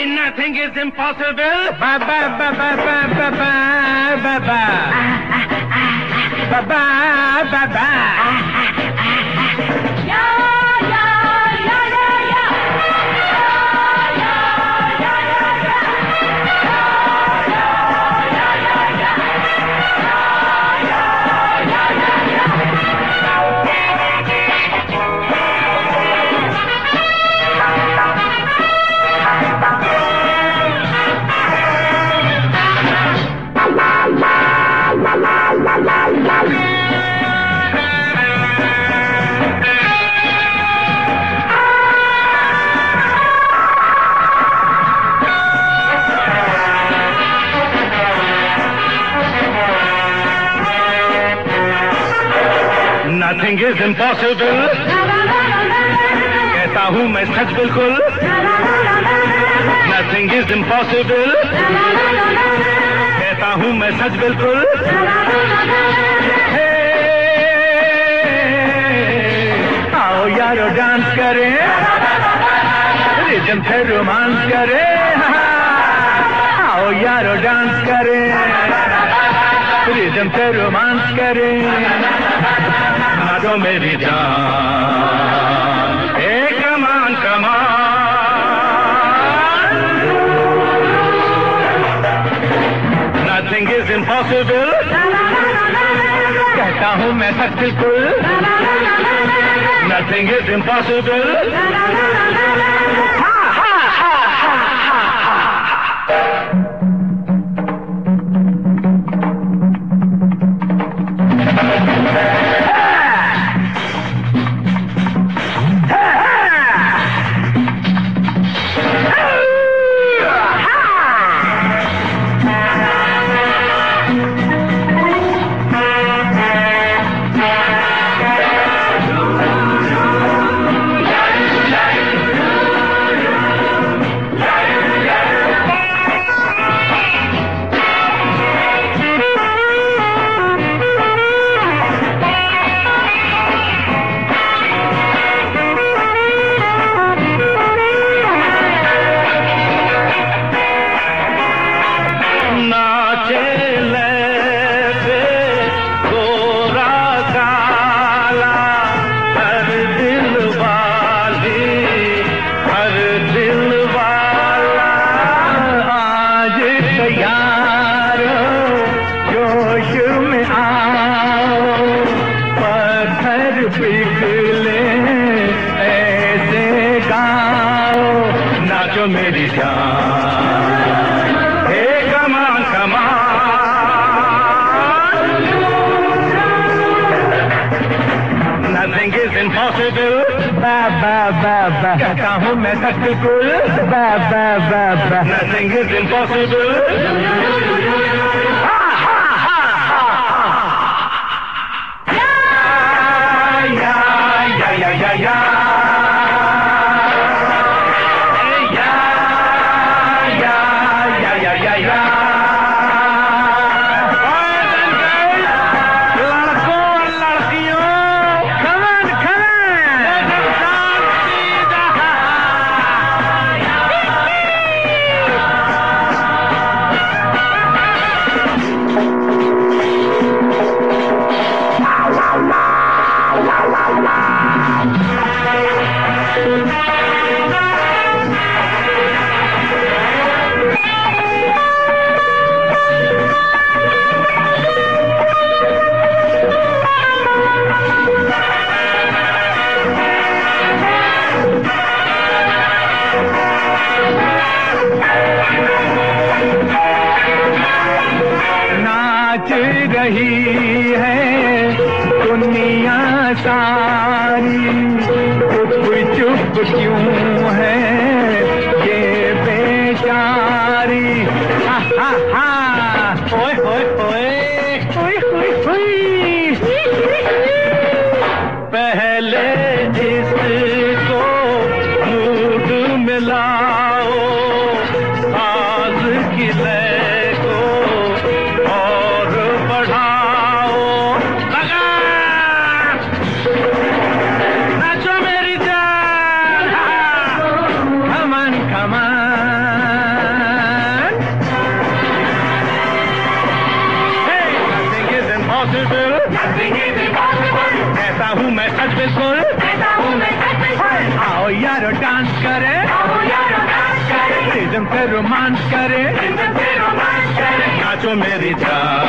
Nothing is impossible. Ba ba ba ba ba ba ba ba ba. Ba ba ba ba. Nothing is impossible. कहता हूँ मैं सच बिल्कुल. Nothing is impossible. कहता हूँ मैं सच बिल्कुल. आओ यारो डांस करें, रिदम से रोमांस करें. आओ यारो डांस करें, रिदम से रोमांस करें. तो मेरी जान, कमान कमान. Nothing is impossible. कहता हूँ मैं सच बिल्कुल. Nothing is impossible. मेरी जान, कमान कमान. Nothing is impossible. Ba ba ba ba. कहता हूँ मैं सच बिल्कुल. Ba ba ba ba. Nothing is impossible. रही है दुनिया सारी, चुप क्यों है ये बेचारी। हा हा हा, ओए होए होए, ओए होए होए। पहले इसको मूड मिलाओ, साज की लय को और बढ़ाओ। लगा नाचो मेरी जान, खमन खमन। सक्सेसफुल, कहता हूँ मैं सक्सेसफुल। आओ यारो डांस करे, आओ यारो डांस करें, रिदम से रोमांस करे, रिदम से रोमांस करें। नाचो मेरी जान,